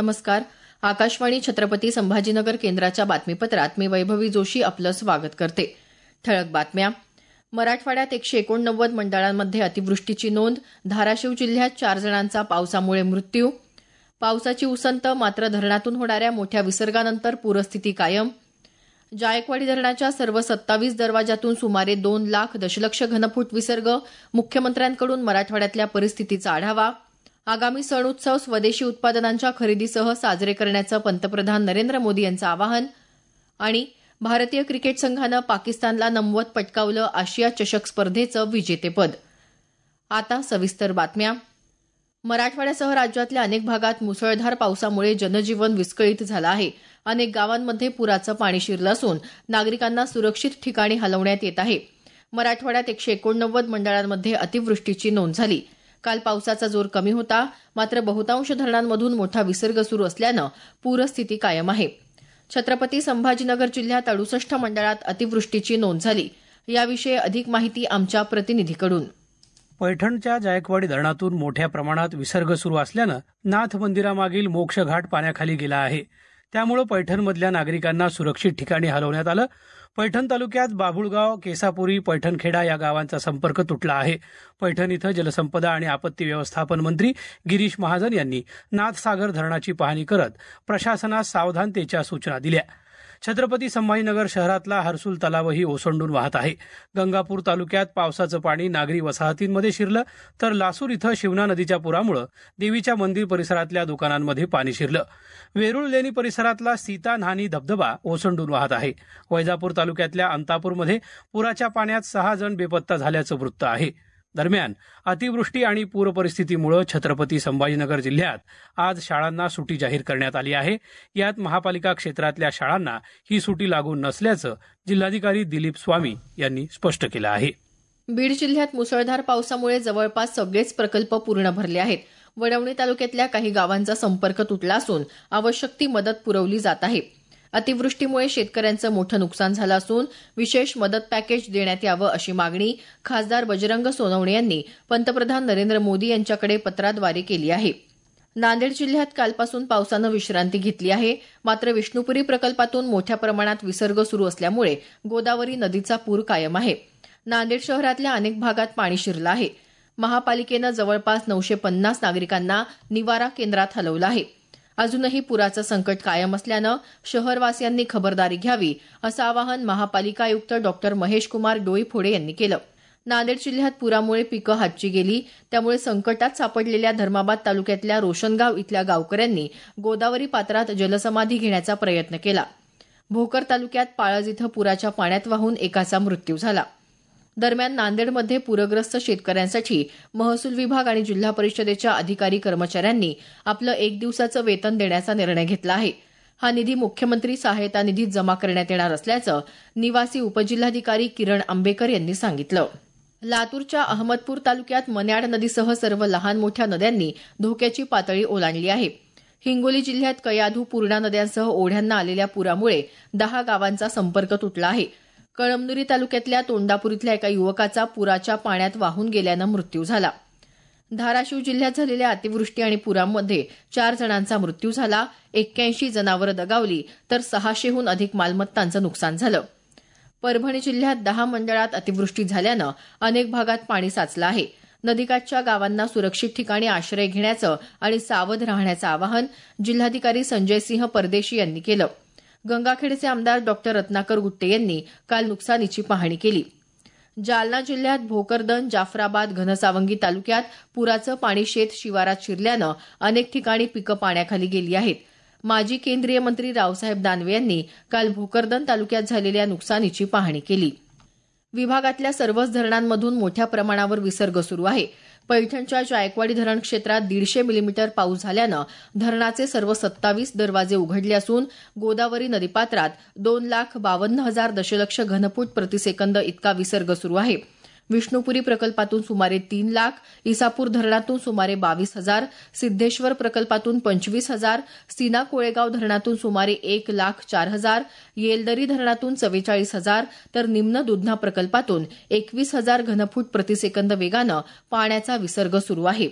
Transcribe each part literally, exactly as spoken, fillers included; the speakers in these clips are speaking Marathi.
नमस्कार. आकाशवाणी छत्रपती संभाजीनगर केंद्राच्या बातमीपत्रात मी वैभवी जोशी आपलं स्वागत करते. ठळक बातम्या. मराठवाड्यात एकशे एकोणनव्वद मंडळांमध्ये अतिवृष्टीची नोंद. धाराशिव जिल्ह्यात चार जणांचा पावसामुळे मृत्यू. पावसाची उसंत, मात्र धरणातून होणाऱ्या मोठ्या विसर्गानंतर पूरस्थिती कायम. जायकवाडी धरणाच्या सर्व सत्तावीस दरवाजातून सुमारे दोन लाख दशलक्ष घनफूट विसर्ग. मुख्यमंत्र्यांकडून मराठवाड्यातल्या परिस्थितीचा आढावा. आगामी सण उत्सव स्वदेशी उत्पादनांच्या खरेदीसह साजरे करण्याचं पंतप्रधान नरेंद्र मोदी यांचं आवाहन. आणि भारतीय क्रिकेट संघानं पाकिस्तानला नमवत पटकावलं आशिया चषक स्पर्धेचं विजेतेपद. आता सविस्तर बातम्या. मराठवाड्यासह राज्यातल्या अनेक भागात मुसळधार पावसामुळे जनजीवन विस्कळीत झालं आहे. अनेक गावांमध्ये पुराचं पाणी शिरलं असून नागरिकांना सुरक्षित ठिकाणी हलवण्यात येत आहे. मराठवाड्यात एकशे एकोणनव्वद मंडळांमध्ये अतिवृष्टीची नोंद झाली. काल पावसाचा जोर कमी होता, मात्र बहुतांश धरणांमधून मोठा विसर्ग सुरू असल्यानं पूरस्थिती कायम आहे. छत्रपती संभाजीनगर जिल्ह्यात अडुसष्ट मंडळात अतिवृष्टीची नोंद झाली. याविषयी अधिक माहिती आमच्या प्रतिनिधीकडून. पैठणच्या जायकवाडी धरणातून मोठ्या प्रमाणात विसर्ग सुरू असल्यानं नाथ मंदिरामागील मोक्षघाट पाण्याखाली गेला आहे. त्यामुळे पैठणमधल्या नागरिकांना सुरक्षित ठिकाणी हलवण्यात आलं. पैठण तालुक्यात बाभुळगाव, केसापुरी, पैठणखेडा या गावांचा संपर्क तुटला आहे. पैठण इथं जलसंपदा आणि आपत्ती व्यवस्थापन मंत्री गिरीश महाजन यांनी नाथसागर धरणाची पाहणी करत प्रशासनास सावधानतेच्या सूचना दिल्या. छत्रपती संभाजीनगर शहरातला हर्सुल तलावही ओसंडून वाहत आहे. गंगापूर तालुक्यात पावसाचं पाणी नागरी वसाहतींमध्ये शिरलं, तर लासूर इथं शिवना नदीच्या पुरामुळे देवीच्या मंदिर परिसरातल्या दुकानांमध्ये पाणी शिरलं. वेरूळ लेणी परिसरातला सीता न्हाणी धबधबा ओसंडून वाहत आहे. वैजापूर तालुक्यातल्या अंतापूरमध्ये पुराच्या पाण्यात सहा जण बेपत्ता झाल्याचं वृत्त आहे. दरम्यान अतिवृष्टी आणि पूर परिस्थितीमुळे छत्रपती संभाजीनगर जिल्ह्यात आज शाळांना सुट्टी जाहीर करण्यात आली आहे. यात महापालिका क्षेत्रातल्या शाळांना ही सुट्टी लागू नसल्याचं जिल्हाधिकारी दिलीप स्वामी यांनी स्पष्ट केलं आहे. बीड जिल्ह्यात मुसळधार पावसामुळे जवळपास सगळेच प्रकल्प पूर्ण भरले आहेत. वडवणी तालुक्यातल्या काही गावांचा संपर्क तुटला असून आवश्यक ती मदत पुरवली जात आहे. अतिवृष्टीमुळे शेतकऱ्यांचं मोठं नुकसान झालं असून विशेष मदत पॅकेज देण्यात यावं अशी मागणी खासदार बजरंग सोनवणे यांनी पंतप्रधान नरेंद्र मोदी यांच्याकडे पत्राद्वारे केली आहे. नांदेड जिल्ह्यात कालपासून पावसानं विश्रांती घेतली आहे. मात्र विष्णुपुरी प्रकल्पातून मोठ्या प्रमाणात विसर्ग सुरू असल्यामुळे गोदावरी नदीचा पूर कायम आहे. नांदेड शहरातल्या अनेक भागात पाणी शिरलं आहे. महापालिकेनं जवळपास नऊशे पन्नास नागरिकांना निवारा केंद्रात हलवलं आहे. अजूनही पुराचं संकट कायम असल्यानं शहरवासियांनी खबरदारी घ्यावी असं आवाहन महापालिका आयुक्त डॉक्टर महेश कुमार डोईफोडे यांनी केलं. नांदेड जिल्ह्यात पुरामुळे पिकं हातची गेली, त्यामुळे संकटात सापडलेल्या धर्माबाद तालुक्यातल्या रोशनगाव इथल्या गावकऱ्यांनी गोदावरी पात्रात जलसमाधी घेण्याचा प्रयत्न केला. भोकर तालुक्यात पाळज इथं पुराच्या पाण्यात वाहून एकाचा मृत्यू झाला. दरम्यान नांदेडमध्ये पूरग्रस्त शेतकऱ्यांसाठी महसूल विभाग आणि जिल्हा परिषदेच्या अधिकारी कर्मचाऱ्यांनी आपलं एक दिवसाचं वेतन देण्याचा निर्णय घेतला आहे. हा निधी मुख्यमंत्री सहायता निधीत जमा करण्यात येणार असल्याचं निवासी उपजिल्हाधिकारी किरण आंबेकर यांनी सांगितलं. लातूरच्या अहमदपूर तालुक्यात मन्याड नदीसह सर्व लहान मोठ्या नद्यांनी धोक्याची पातळी ओलांडली आहे. हिंगोली जिल्ह्यात कयाधू, पूर्णा नद्यांसह ओढ्यांना आलेल्या पुरामुळे दहा गावांचा संपर्क तुटला आहे. कळमनुरी तालुक्यातल्या तोंडापूर इथल्या एका युवकाचा पुराच्या पाण्यात वाहून गेल्यानं मृत्यू झाला. धाराशिव जिल्ह्यात झालेल्या अतिवृष्टी आणि पुरामध्ये चार जणांचा मृत्यू झाला. एक्क्याऐंशी जनावरं दगावली, तर सहाशेहून अधिक मालमत्तांचं नुकसान झालं. परभणी जिल्ह्यात दहा मंडळात अतिवृष्टी झाल्यानं अनेक भागात पाणी साचलं आहे. नदीकाठच्या गावांना सुरक्षित ठिकाणी आश्रय घेण्याचं आणि सावध राहण्याचं आवाहन जिल्हाधिकारी संजयसिंह परदेशी यांनी केलं. गंगाखेडचे आमदार डॉक्टर रत्नाकर गुट्टे यांनी काल नुकसानीची पाहणी केली. जालना जिल्ह्यात भोकरदन, जाफराबाद, घनसावंगी तालुक्यात पुराचं पाणी शेत शिवारात शिरल्यानं अनेक ठिकाणी पिकं पाण्याखाली गेली आहेत. माजी केंद्रीय मंत्री रावसाहेब दानवे यांनी काल भोकरदन तालुक्यात झालेल्या नुकसानीची पाहणी केली. विभागातल्या सर्वच धरणांमधून मोठ्या प्रमाणावर विसर्ग सुरू आहे. पैठणच्या जायकवाडी धरण क्षेत्रात दीडशे मिलीमीटर पाऊस झाल्यानं धरणाचे सर्व सत्तावीस दरवाजे उघडले असून गोदावरी नदीपात्रात दोन लाख बावन्न हजार दशलक्ष घनफूट प्रतिसेकंद इतका विसर्ग सुरू आहे. विष्णुपुरी प्रकल्पातून सुमारे तीन लाख, इसापूर धरणातून सुमारे बावीस हजार, सिद्धेश्वर प्रकल्पातून पंचवीस हजार, सीना कोळेगाव धरणातून सुमारे एक लाख चार हजार, येलदरी धरणातून चव्वेचाळीस हजार, तर निम्न दुधना प्रकल्पातून एकवीस हजार घनफूट प्रतिसेकंद वेगानं पाण्याचा विसर्ग सुरू आहे.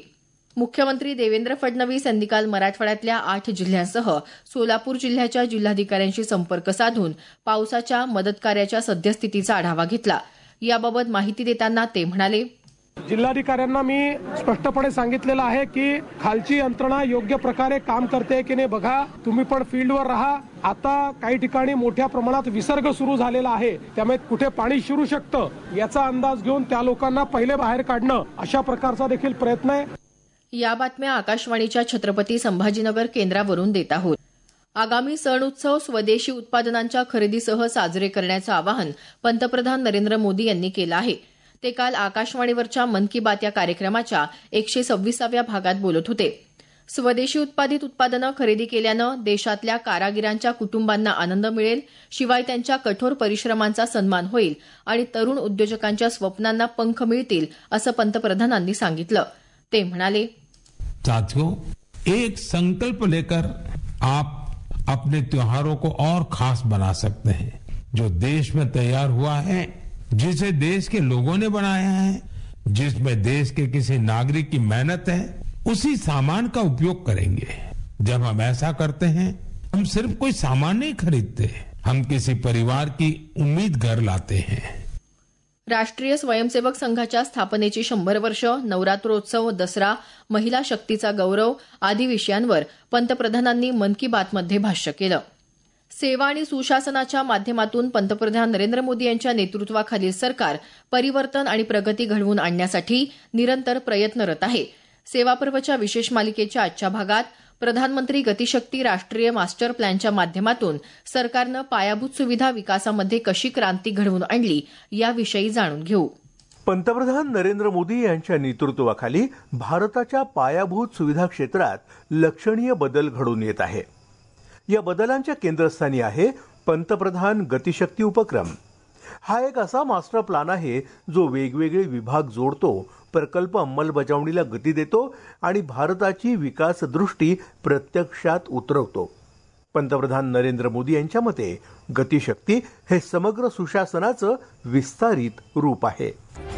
मुख्यमंत्री देवेंद्र फडणवीस यांनी काल मराठवाड्यातल्या आठ जिल्ह्यांसह सोलापूर जिल्ह्याच्या जिल्हाधिकाऱ्यांशी संपर्क साधून पावसाच्या मदत कार्याच्या सद्यस्थितीचा आढावा घेतला. याबाबत माहिती देताना ते म्हणाले, जिल्हाधिकाऱ्यांना मी स्पष्टपणे सांगितलेलं आहे की खालची यंत्रणा योग्य प्रकारे काम करते की नाही बघा, तुम्ही पण फील्डवर राहा. आता काही ठिकाणी मोठ्या प्रमाणात विसर्ग सुरू झालेला आहे, त्यामुळे कुठे पाणी शिरू शकतं याचा अंदाज घेऊन त्या लोकांना पहिले बाहेर काढणं, अशा प्रकारचा देखील प्रयत्न आहे. या बातम्या आकाशवाणीच्या छत्रपती संभाजीनगर केंद्रावरून देत आहोत. आगामी सण उत्सव स्वदेशी उत्पादनांच्या खरेदीसह साजरे करण्याचं आवाहन पंतप्रधान नरेंद्र मोदी यांनी केलं आहे. ते काल आकाशवाणीवरच्या मन की बात या कार्यक्रमाच्या एकशे सव्वीसाव्या भागात बोलत होते. स्वदेशी उत्पादित उत्पादनं खरेदी केल्यानं देशातल्या कारागिरांच्या कुटुंबांना आनंद मिळेल, शिवाय त्यांच्या कठोर परिश्रमांचा सन्मान होईल आणि तरुण उद्योजकांच्या स्वप्नांना पंख मिळतील, असं पंतप्रधानांनी सांगितलं. ते म्हणाले, साथियों, एक संकल्प लेकर आप अपने त्योहारों को और खास बना सकते हैं. जो देश में तैयार हुआ है, जिसे देश के लोगों ने बनाया है, जिसमें देश के किसी नागरिक की मेहनत है, उसी सामान का उपयोग करेंगे. जब हम ऐसा करते हैं, हम सिर्फ कोई सामान नहीं खरीदते, हम किसी परिवार की उम्मीद घर लाते हैं. राष्ट्रीय स्वयंसेवक संघाच्या स्थापनेची शंभर वर्ष, नवरात्रोत्सव, दसरा, महिला शक्तीचा गौरव आदी विषयांवर पंतप्रधानांनी मन की बातमध्ये भाष्य केलं. सेवा आणि सुशासनाच्या माध्यमातून पंतप्रधान नरेंद्र मोदी यांच्या नेतृत्वाखालील सरकार परिवर्तन आणि प्रगती घडवून आणण्यासाठी निरंतर प्रयत्नरत आहे. सेवापर्वच्या विशेष मालिकेच्या आजच्या भागात प्रधानमंत्री गतिशक्ती राष्ट्रीय मास्टर प्लॅनच्या माध्यमातून सरकारनं पायाभूत सुविधा विकासामध्ये कशी क्रांती घडवून आणली याविषयी जाणून घेऊ. पंतप्रधान नरेंद्र मोदी यांच्या नेतृत्वाखाली भारताच्या पायाभूत सुविधा क्षेत्रात लक्षणीय बदल घडून येत आहे. या बदलांच्या केंद्रस्थानी आहे पंतप्रधान गतिशक्ती उपक्रम. हा एक असा मास्टर प्लॅन आहे जो वेगवेगळे विभाग जोडतो, प्रकल्प अंमलबजावणीला गती देतो आणि भारताची विकास दृष्टी प्रत्यक्षात उतरवतो. पंतप्रधान नरेंद्र मोदी यांच्या मते गतिशक्ती हे समग्र सुशासनाचं विस्तारित रूप आहे.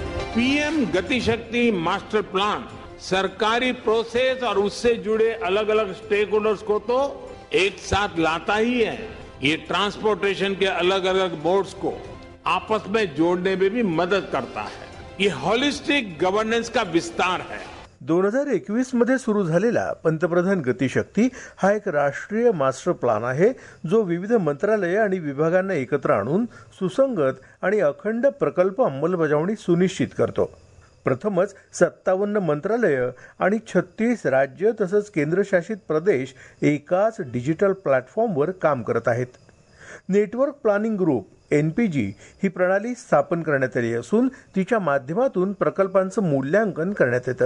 पीएम गतिशक्ति मास्टर प्लान सरकारी प्रोसेस और उससे जुड़े अलग अलग स्टेक होल्डर्स को तो एक साथ लाता ही है. ये ट्रांसपोर्टेशन के अलग अलग बोर्ड्स को आपस में जोड़ने में भी मदद करता है. ये होलिस्टिक गवर्नेंस का विस्तार है. दोन हजार एकवीस मध्ये सुरू झालेला पंतप्रधान गतिशक्ती हा एक राष्ट्रीय मास्टर प्लॅन आहे जो विविध मंत्रालये आणि विभागांना एकत्र आणून सुसंगत आणि अखंड प्रकल्प अंमलबजावणी सुनिश्चित करतो. प्रथमच सत्तावन्न मंत्रालय आणि छत्तीस राज्य तसंच केंद्रशासित प्रदेश एकाच डिजिटल प्लॅटफॉर्मवर काम करत आहेत. नेटवर्क प्लॅनिंग ग्रुप एनपीजी ही प्रणाली स्थापन करण्यात आली असून तिच्या माध्यमातून प्रकल्पांचं मूल्यांकन करण्यात येतं.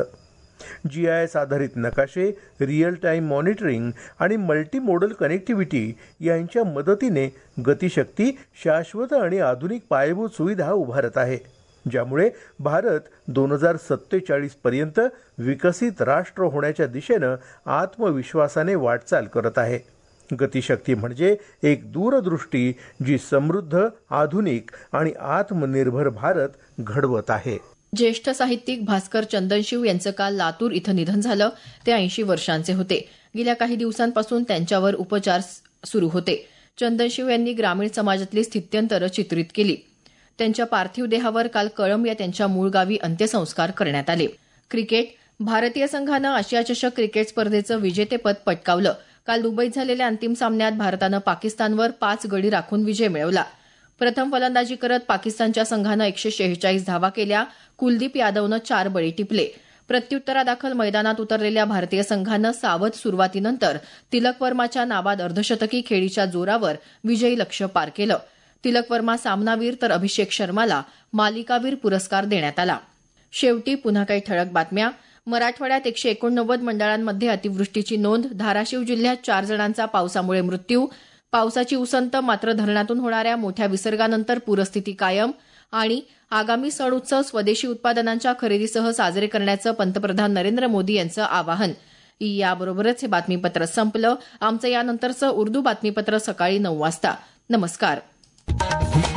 जीआयएस आधारित नकाशे, रिअल टाइम मॉनिटरिंग आणि मल्टी मोडल कनेक्टिव्हिटी यांच्या मदतीने गतिशक्ती शाश्वत आणि आधुनिक पायाभूत सुविधा उभारत आहे, ज्यामुळे भारत दोन हजार सत्तेचाळीस पर्यंत विकसित राष्ट्र होण्याच्या दिशेनं आत्मविश्वासाने वाटचाल करत आहे. गतिशक्ती म्हणजे एक दूरदृष्टी जी समृद्ध, आधुनिक आणि आत्मनिर्भर भारत घडवत आहे. ज्येष्ठ साहित्यिक भास्कर चंदनशिव यांचं काल लातूर इथं निधन झालं. ते ऐंशी वर्षांचे होते. गेल्या काही दिवसांपासून त्यांच्यावर उपचार सुरू होते. चंदनशिव यांनी ग्रामीण समाजातली स्थित्यंतरं चित्रित केली. त्यांच्या पार्थिव देहावर काल कळंब या त्यांच्या मूळ गावी अंत्यसंस्कार करण्यात आले. क्रिकेट. भारतीय संघानं आशिया चषक क्रिकेट स्पर्धेचं विजेतेपद पटकावलं. काल दुबईत झालेल्या अंतिम सामन्यात भारतानं पाकिस्तानवर पाच गडी राखून विजय मिळवला. प्रथम फलंदाजी करत पाकिस्तानच्या संघानं एकशे शेहेचाळीस धावा केल्या. कुलदीप यादवनं चार बळी टिपले. प्रत्युत्तरादाखल मैदानात उतरलेल्या भारतीय संघानं सावध सुरुवातीनंतर तिलक वर्माच्या नाबाद अर्धशतकी खेळीच्या जोरावर विजयी लक्ष्य पार केलं. तिलक वर्मा सामनावीर तर अभिषेक शर्माला मालिकावीर पुरस्कार देण्यात आला. शेवटी पुन्हा काही ठळक बातम्या. मराठवाड्यात एकशे एकोणनव्वद मंडळांमध्ये अतिवृष्टीची नोंद. धाराशिव जिल्ह्यात चार जणांचा पावसामुळे मृत्यू. पावसाची उसंत, मात्र धरणातून होणाऱ्या मोठ्या विसर्गानंतर पूरस्थिती कायम. आणि आगामी सण उत्सव स्वदेशी उत्पादनांच्या खरेदीसह साजरे करण्याचं पंतप्रधान नरेंद्र मोदी यांचं आवाहन. याबरोबरच हे बातमीपत्र संपलं. आमचं यानंतरचं उर्दू बातमीपत्र सकाळी नऊ वाजता. नमस्कार.